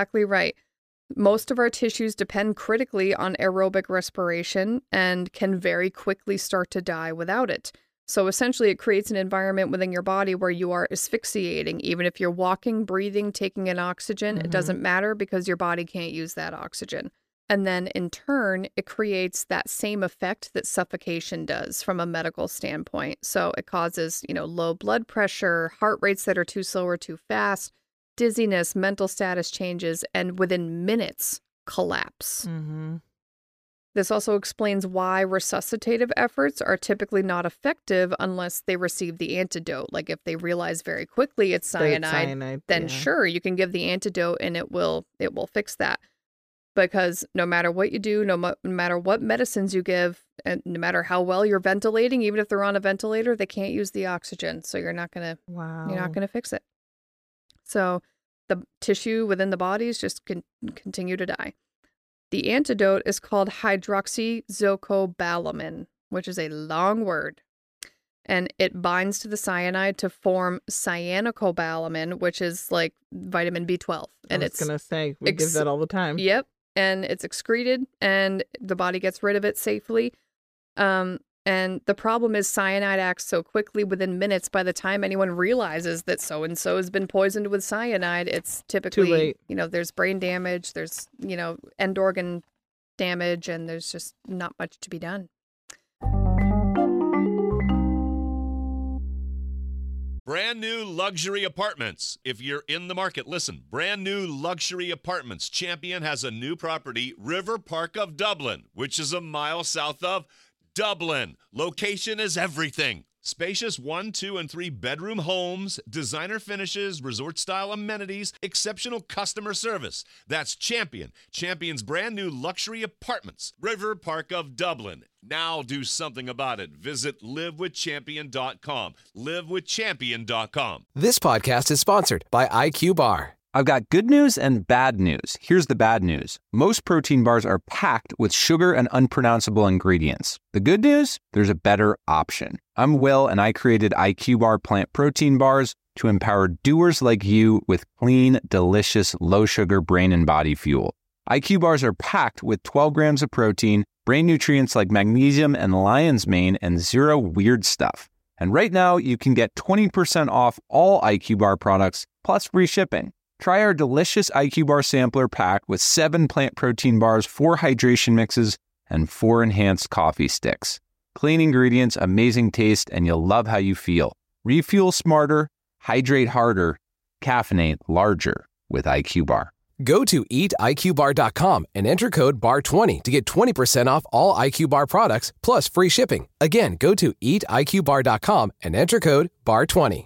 Most of our tissues depend critically on aerobic respiration and can very quickly start to die without it. So essentially it creates an environment within your body where you are asphyxiating. Even if you're walking, breathing, taking in oxygen, it doesn't matter because your body can't use that oxygen. And then in turn, it creates that same effect that suffocation does from a medical standpoint. So it causes, low blood pressure, heart rates that are too slow or too fast, dizziness, mental status changes, and within minutes, collapse. Mm-hmm. This also explains why resuscitative efforts are typically not effective unless they receive the antidote. Like if they realize very quickly it's cyanide, then sure, you can give the antidote and it will fix that. Because no matter what you do, no matter what medicines you give, and no matter how well you're ventilating, even if they're on a ventilator, they can't use the oxygen. So you're not gonna fix it. So the tissue within the bodies just continue to die. The antidote is called hydroxyzocobalamin, which is a long word. And it binds to the cyanide to form cyanocobalamin, which is like vitamin B12. And I was going to say, we give that all the time. Yep. And it's excreted and the body gets rid of it safely. And the problem is cyanide acts so quickly within minutes. By the time anyone realizes that so-and-so has been poisoned with cyanide, it's typically, too late. There's brain damage, there's, end organ damage, and there's just not much to be done. Brand new luxury apartments. If you're in the market, listen. Brand new luxury apartments. Champion has a new property, River Park of Dublin, which is a mile south of Dublin. Location is everything. Spacious 1, 2, and 3 bedroom homes, designer finishes, resort-style amenities, exceptional customer service. That's Champion. Champion's brand new luxury apartments, River Park of Dublin. Now do something about it. Visit livewithchampion.com. Livewithchampion.com. This podcast is sponsored by IQ Bar. I've got good news and bad news. Here's the bad news. Most protein bars are packed with sugar and unpronounceable ingredients. The good news? There's a better option. I'm Will, and I created IQ Bar plant protein bars to empower doers like you with clean, delicious, low-sugar brain and body fuel. IQ Bars are packed with 12 grams of protein, brain nutrients like magnesium and lion's mane, and zero weird stuff. And right now, you can get 20% off all IQ Bar products, plus free shipping. Try our delicious IQ Bar sampler pack with 7 plant protein bars, 4 hydration mixes, and 4 enhanced coffee sticks. Clean ingredients, amazing taste, and you'll love how you feel. Refuel smarter, hydrate harder, caffeinate larger with IQ Bar. Go to eatiqbar.com and enter code BAR20 to get 20% off all IQ Bar products, plus free shipping. Again, go to eatiqbar.com and enter code BAR20.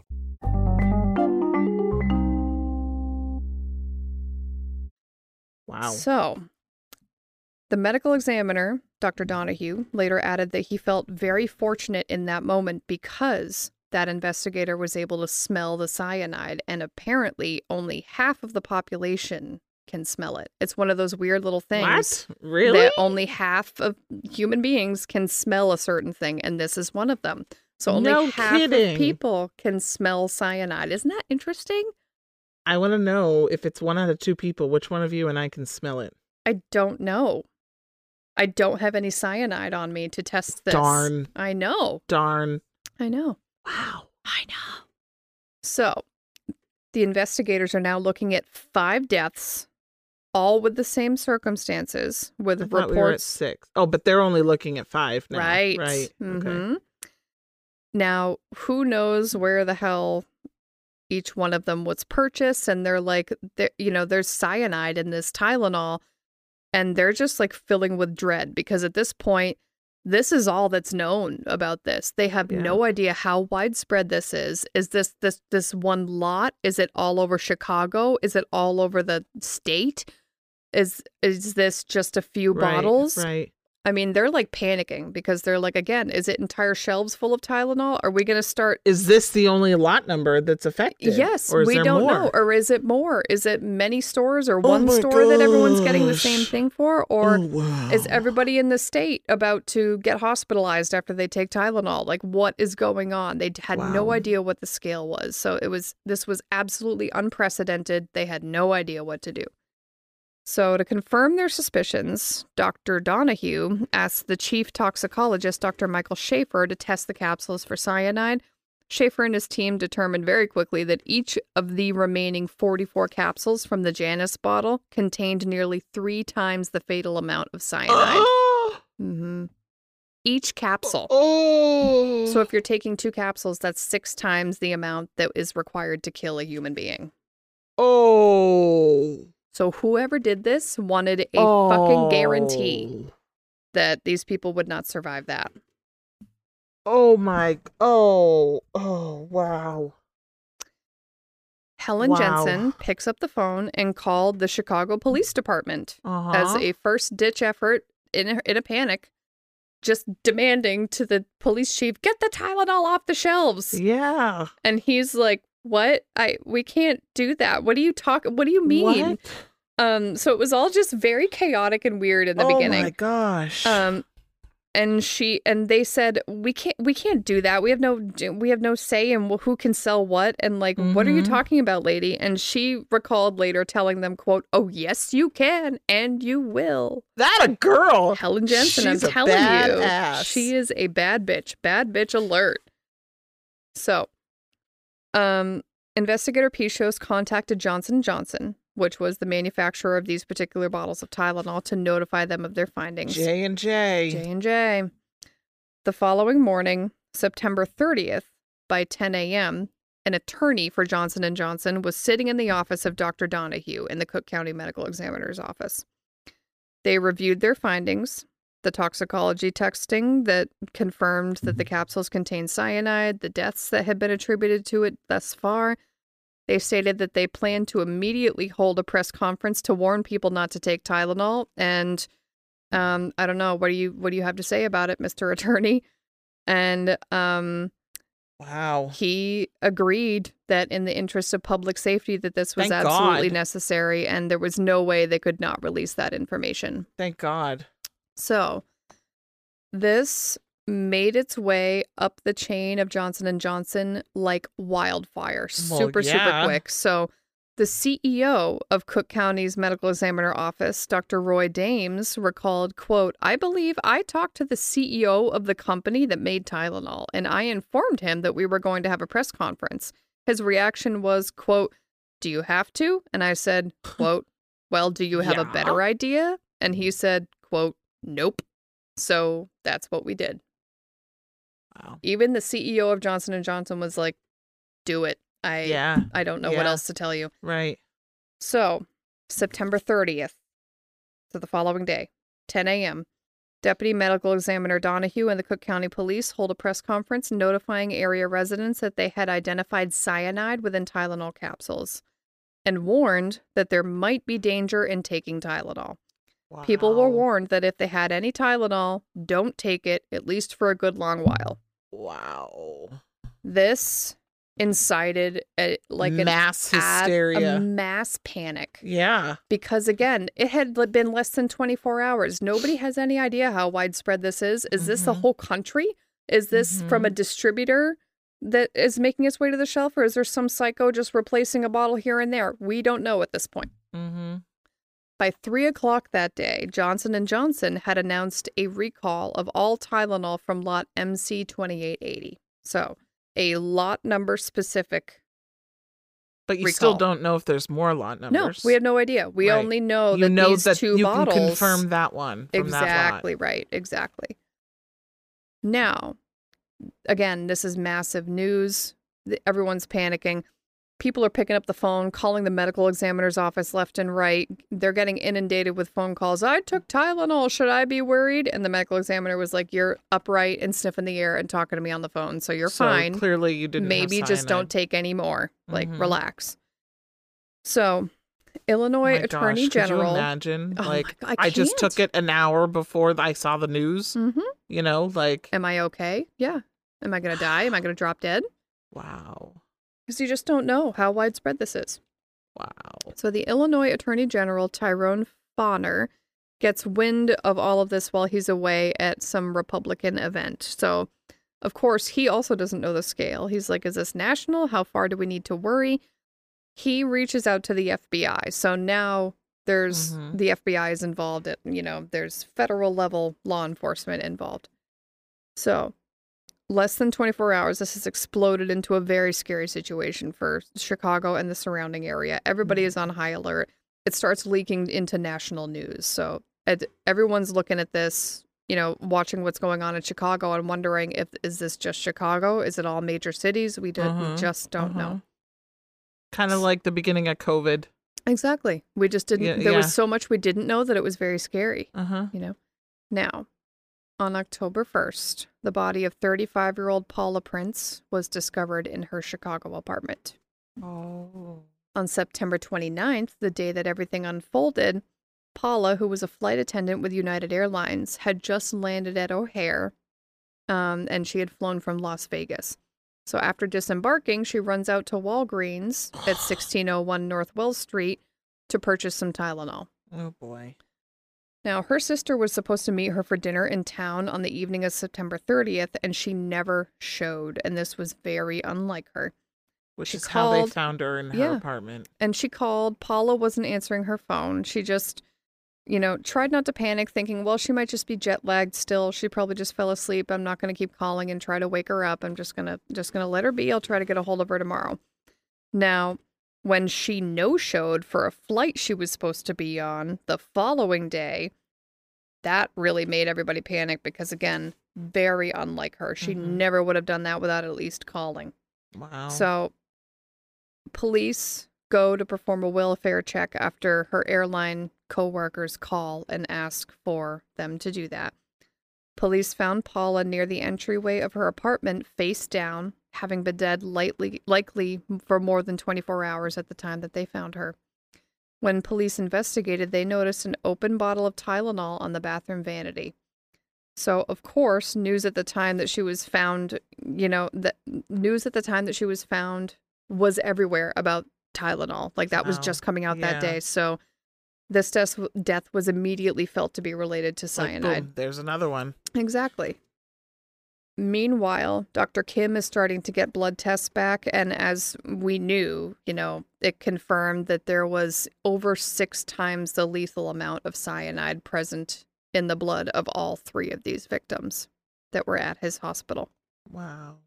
Wow. So, the medical examiner, Dr. Donahue, later added that he felt very fortunate in that moment because that investigator was able to smell the cyanide, and apparently only half of the population can smell it. It's one of those weird little things. What? Really? That only half of human beings can smell a certain thing, and this is one of them. So only No half kidding. of people can smell cyanide. Isn't that interesting? I want to know if it's 1 out of 2 people, which one of you and I can smell it. I don't know. I don't have any cyanide on me to test this. Darn. I know. Darn. I know. Wow. I know. So the investigators are now looking at 5 deaths, all with the same circumstances, with I thought we were at reports. 6. Oh, but they're only looking at 5 now. Right. Right. Okay. Mhm. Now, who knows where the hell each one of them was purchased? And they're like, there's cyanide in this Tylenol. And they're just like filling with dread because at this point, this is all that's known about this. They have no idea how widespread this is. Is this one lot? Is it all over Chicago? Is it all over the state? Is this just a few bottles? Right. I mean, they're like panicking because they're like, again, is it entire shelves full of Tylenol? Are we going to start? Is this the only lot number that's affected? Yes, or is we there don't more? know. Or is it more? Is it many stores or one store that everyone's getting the same thing for? Or is everybody in the state about to get hospitalized after they take Tylenol? Like, what is going on? They had no idea what the scale was. So this was absolutely unprecedented. They had no idea what to do. So to confirm their suspicions, Dr. Donahue asked the chief toxicologist, Dr. Michael Schaefer, to test the capsules for cyanide. Schaefer and his team determined very quickly that each of the remaining 44 capsules from the Janus bottle contained nearly 3 times the fatal amount of cyanide. Each capsule. So if you're taking 2 capsules, that's 6 times the amount that is required to kill a human being. So whoever did this wanted a fucking guarantee that these people would not survive that. Wow. Helen Jensen picks up the phone and called the Chicago Police Department as a first-ditch effort in a panic, just demanding to the police chief, get the Tylenol off the shelves. Yeah. And he's like, what? We can't do that. What do you mean? What? So it was all just very chaotic and weird in the beginning. Oh my gosh. And they said, we can't do that. We have no say in who can sell what. And like, what are you talking about, lady? And she recalled later telling them, quote, oh, yes, you can. And you will. That a girl. Helen Jensen, She's I'm a telling you, badass. she is a bad bitch. Bad bitch alert. So, investigator Pichos contacted Johnson & Johnson, which was the manufacturer of these particular bottles of Tylenol, to notify them of their findings. J&J. J&J. The following morning, September 30th, by 10 a.m., an attorney for Johnson & Johnson was sitting in the office of Dr. Donahue in the Cook County Medical Examiner's office. They reviewed their findings, the toxicology testing that confirmed that the capsules contained cyanide, the deaths that had been attributed to it thus far. They stated that they plan to immediately hold a press conference to warn people not to take Tylenol. And I don't know, what do you have to say about it, Mr. Attorney? And wow. He agreed that in the interest of public safety that this was Thank absolutely God. necessary, and there was no way they could not release that information. Thank God. So this made its way up the chain of Johnson & Johnson like wildfire, super quick. So the CEO of Cook County's Medical Examiner Office, Dr. Roy Dames, recalled, quote, I believe I talked to the CEO of the company that made Tylenol, and I informed him that we were going to have a press conference. His reaction was, quote, do you have to? And I said, quote, well, do you have a better idea? And he said, quote, nope. So that's what we did. Wow. Even the CEO of Johnson & Johnson was like, do it. I don't know what else to tell you. Right. So, September 30th, so the following day, 10 a.m., Deputy Medical Examiner Donahue and the Cook County Police hold a press conference notifying area residents that they had identified cyanide within Tylenol capsules and warned that there might be danger in taking Tylenol. Wow. People were warned that if they had any Tylenol, don't take it, at least for a good long while. Wow. This incited mass hysteria, a mass panic. Yeah. Because again, it had been less than 24 hours. Nobody has any idea how widespread this is. Is this the whole country? Is this from a distributor that is making its way to the shelf, or is there some psycho just replacing a bottle here and there? We don't know at this point. Mm-hmm. By 3 o'clock that day, Johnson & Johnson had announced a recall of all Tylenol from lot MC2880. So, a lot number specific. But you recall. still don't know if there's more lot numbers. No, we have no idea. We Right. only know You that know these that two you bottles. can confirm that one from Exactly that lot. right. Exactly. Now, again, this is massive news. Everyone's panicking. People are picking up the phone, calling the medical examiner's office left and right. They're getting inundated with phone calls. I took Tylenol. Should I be worried? And the medical examiner was like, you're upright and sniffing the air and talking to me on the phone. So you're fine. Clearly you didn't Maybe have just don't cyanide. take any more. Like, Mhm. relax. So, Illinois Oh my Attorney gosh, General. Could you imagine? Oh my Like, God, I just can't. took it an hour before I saw the news. Mhm. You know, like, Am I okay? Yeah. Am I going to die? Am I going to drop dead? wow. Because you just don't know how widespread this is. Wow. So the Illinois Attorney General, Tyrone Fauner, gets wind of all of this while he's away at some Republican event. So, of course, he also doesn't know the scale. He's like, is this national? How far do we need to worry? He reaches out to the FBI. So now there's the FBI is involved. There's federal level law enforcement involved. So less than 24 hours, this has exploded into a very scary situation for Chicago and the surrounding area. Everybody is on high alert. It starts leaking into national news. So everyone's looking at this, watching what's going on in Chicago and wondering is this just Chicago? Is it all major cities? We just don't know. Kind of like the beginning of COVID. Exactly. We just didn't. There was so much we didn't know that it was very scary. Now, on October 1st, the body of 35-year-old Paula Prince was discovered in her Chicago apartment. Oh. On September 29th, the day that everything unfolded, Paula, who was a flight attendant with United Airlines, had just landed at O'Hare, and she had flown from Las Vegas. So after disembarking, she runs out to Walgreens at 1601 North Wells Street to purchase some Tylenol. Oh, boy. Now, her sister was supposed to meet her for dinner in town on the evening of September 30th, and she never showed, and this was very unlike her. Which She is how they called- found her in her Yeah. apartment. And she called. Paula wasn't answering her phone. She just, tried not to panic, thinking, well, she might just be jet lagged still. She probably just fell asleep. I'm not going to keep calling and try to wake her up. I'm just gonna let her be. I'll try to get a hold of her tomorrow. Now, when she no-showed for a flight she was supposed to be on the following day, that really made everybody panic because, again, very unlike her. She never would have done that without at least calling. Wow. So, police go to perform a welfare check after her airline co-workers call and ask for them to do that. Police found Paula near the entryway of her apartment, face down, having been dead likely for more than 24 hours at the time that they found her. When police investigated, they noticed an open bottle of Tylenol on the bathroom vanity. So, of course, news at the time that she was found was everywhere about Tylenol. Like, that was Wow. just coming out that Yeah. day. So, this death was immediately felt to be related to Like, cyanide. boom, there's another one. Exactly. Meanwhile, Dr. Kim is starting to get blood tests back, and as we knew, it confirmed that there was over 6 times the lethal amount of cyanide present in the blood of all 3 of these victims that were at his hospital. Wow.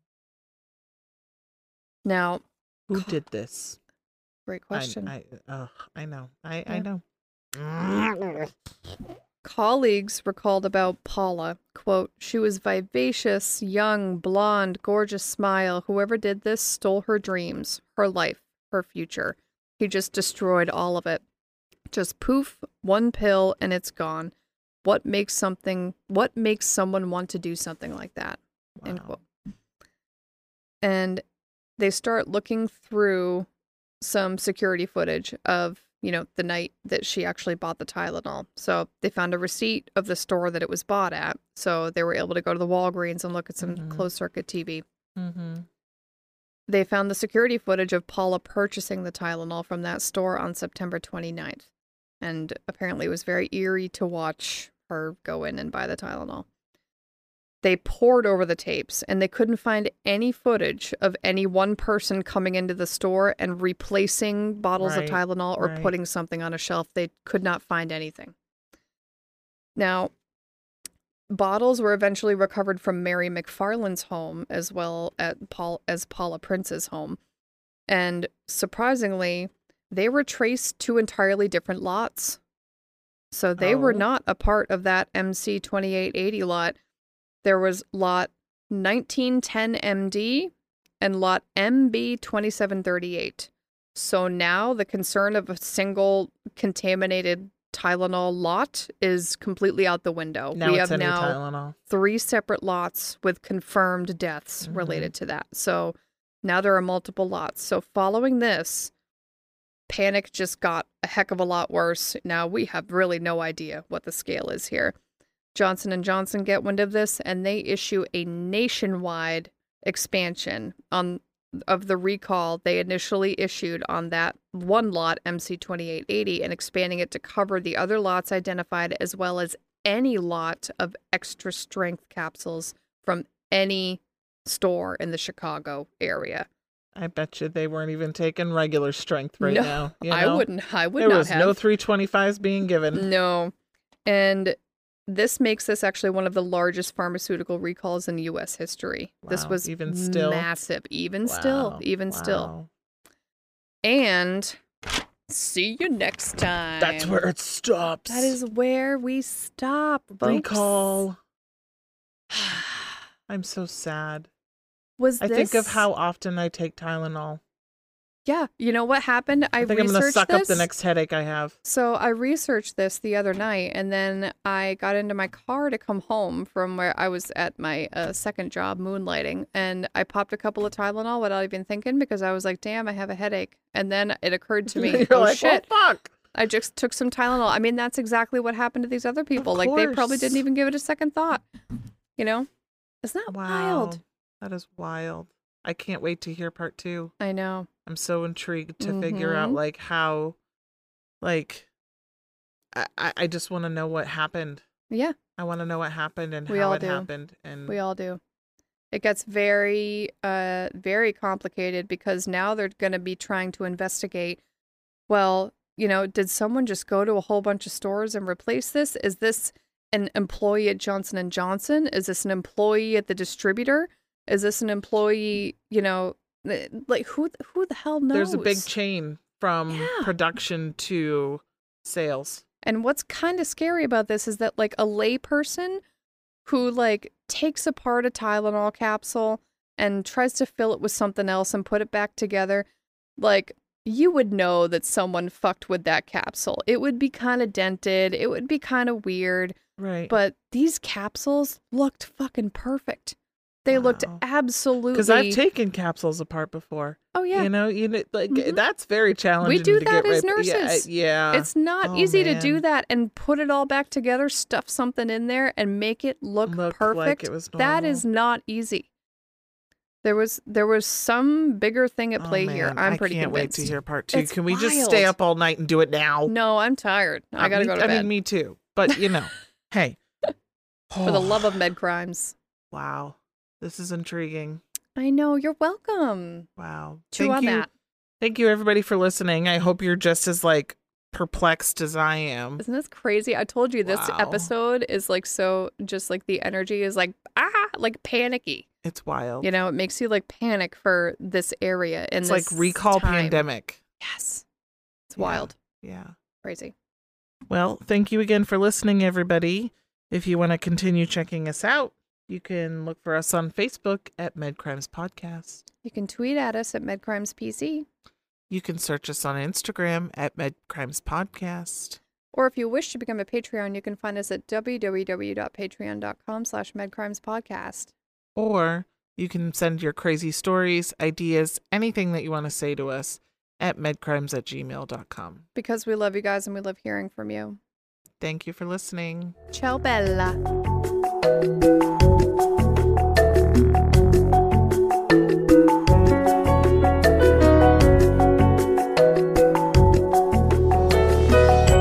Now, Who did this? great question. I know. I Yeah. know. Colleagues recalled about Paula, quote, she was vivacious, young, blonde, gorgeous smile. Whoever did this stole her dreams, her life, her future. He just destroyed all of it. Just poof, one pill, and it's gone. What makes someone want to do something like that? End Wow. quote. And they start looking through some security footage of, the night that she actually bought the Tylenol. So they found a receipt of the store that it was bought at. So they were able to go to the Walgreens and look at some closed circuit TV. Mm-hmm. They found the security footage of Paula purchasing the Tylenol from that store on September 29th. And apparently it was very eerie to watch her go in and buy the Tylenol. They pored over the tapes and they couldn't find any footage of any one person coming into the store and replacing bottles of Tylenol or putting something on a shelf. They could not find anything. Now, bottles were eventually recovered from Mary McFarland's home as well as Paula Prince's home. And surprisingly, they were traced to entirely different lots. So they were not a part of that MC 2880 lot. There was lot 1910MD and lot MB 2738. So now the concern of a single contaminated Tylenol lot is completely out the window. Now we it's have any now Tylenol. 3 separate lots with confirmed deaths related to that. So now there are multiple lots. So following this, panic just got a heck of a lot worse. Now we have really no idea what the scale is here. Johnson & Johnson get wind of this, and they issue a nationwide expansion of the recall they initially issued on that one lot, MC2880, and expanding it to cover the other lots identified, as well as any lot of extra strength capsules from any store in the Chicago area. I bet you they weren't even taking regular strength now. You know? I would not have. There was no 325s being given. No. And this makes this actually one of the largest pharmaceutical recalls in U.S. history. Wow, this was even still massive. Even still. Wow. And see you next time. That's where it stops. That is where we stop, folks. Recall. I'm so sad. I think of how often I take Tylenol. Yeah, you know what happened? I think I'm going to suck up the next headache I have. So I researched this the other night, and then I got into my car to come home from where I was at my second job, moonlighting, and I popped a couple of Tylenol without even thinking because I was like, damn, I have a headache. And then it occurred to me, You're like, shit. Well, fuck. I just took some Tylenol. I mean, that's exactly what happened to these other people. Like, they probably didn't even give it a second thought. You know? Isn't that wild? That is wild. I can't wait to hear part 2. I know. I'm so intrigued to figure out like how, like, I just want to know what happened. Yeah. I want to know what happened and We how all it do. happened. And We all do. It gets very, very complicated because now they're going to be trying to investigate, well, you know, did someone just go to a whole bunch of stores and replace this? Is this an employee at Johnson & Johnson? Is this an employee at the distributor? Is this an employee, you know, like who the hell knows? There's a big chain from production to sales. And what's kind of scary about this is that like a layperson who like takes apart a Tylenol capsule and tries to fill it with something else and put it back together, like you would know that someone fucked with that capsule. It would be kind of dented. It would be kind of weird. Right. But these capsules looked fucking perfect. They looked absolutely... Because I've taken capsules apart before. Oh, yeah. You know, like that's very challenging. We do to that get as right. nurses. Yeah. It's not easy to do that and put it all back together, stuff something in there, and make it look perfect. Like it was that is not easy. There was some bigger thing at play here. I'm pretty convinced. I can't wait to hear part 2. It's Can we just wild. stay up all night and do it now? No, I'm tired. I gotta go to bed. I mean, me too. But, you know, hey. For the love of med crimes. Wow. This is intriguing. I know. You're welcome. Wow. Chew on that. Thank you, everybody, for listening. I hope you're just as, like, perplexed as I am. Isn't this crazy? I told you this episode is, like, so just, like, the energy is, like, like, panicky. It's wild. You know, it makes you, like, panic for this area. It's like recall time. pandemic. Yes. It's wild. Yeah. Crazy. Well, thank you again for listening, everybody. If you want to continue checking us out, you can look for us on Facebook at MedCrimes Podcast. You can tweet at us at MedCrimesPC. You can search us on Instagram at MedCrimes Podcast. Or if you wish to become a Patreon, you can find us at www.patreon.com/MedCrimesPodcast. Or you can send your crazy stories, ideas, anything that you want to say to us at medcrimes@gmail.com. Because we love you guys and we love hearing from you. Thank you for listening. Ciao, Bella.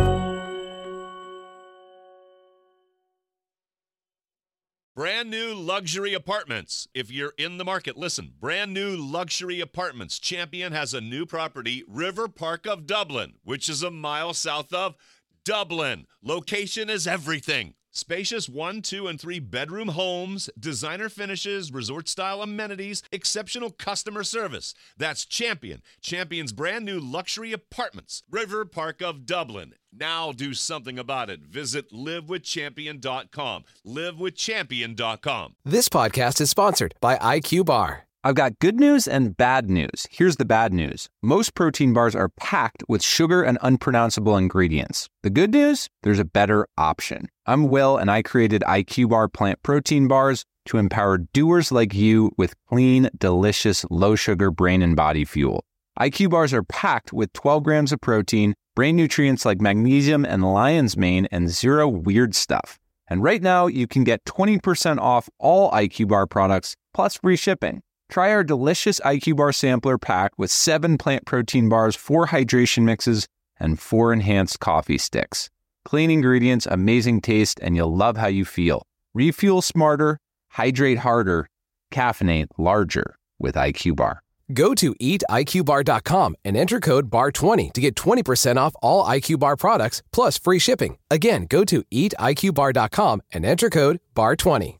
Brand new luxury Luxury Apartments. If you're in the market, listen. Brand new luxury apartments. Champion has a new property, River Park of Dublin, which is a mile south of Dublin. Location is everything. Spacious 1, 2, and 3 bedroom homes, designer finishes, resort-style amenities, exceptional customer service. That's Champion. Champion's brand new luxury apartments, River Park of Dublin. Now do something about it. Visit livewithchampion.com. Livewithchampion.com. This podcast is sponsored by IQ Bar. I've got good news and bad news. Here's the bad news. Most protein bars are packed with sugar and unpronounceable ingredients. The good news? There's a better option. I'm Will, and I created IQ Bar plant protein bars to empower doers like you with clean, delicious, low-sugar brain and body fuel. IQ Bars are packed with 12 grams of protein, brain nutrients like magnesium and lion's mane, and zero weird stuff. And right now, you can get 20% off all IQ Bar products, plus free shipping. Try our delicious IQ Bar sampler pack with 7 plant protein bars, 4 hydration mixes, and 4 enhanced coffee sticks. Clean ingredients, amazing taste, and you'll love how you feel. Refuel smarter, hydrate harder, caffeinate larger with IQ Bar. Go to eatiqbar.com and enter code BAR20 to get 20% off all IQ Bar products, plus free shipping. Again, go to eatiqbar.com and enter code BAR20.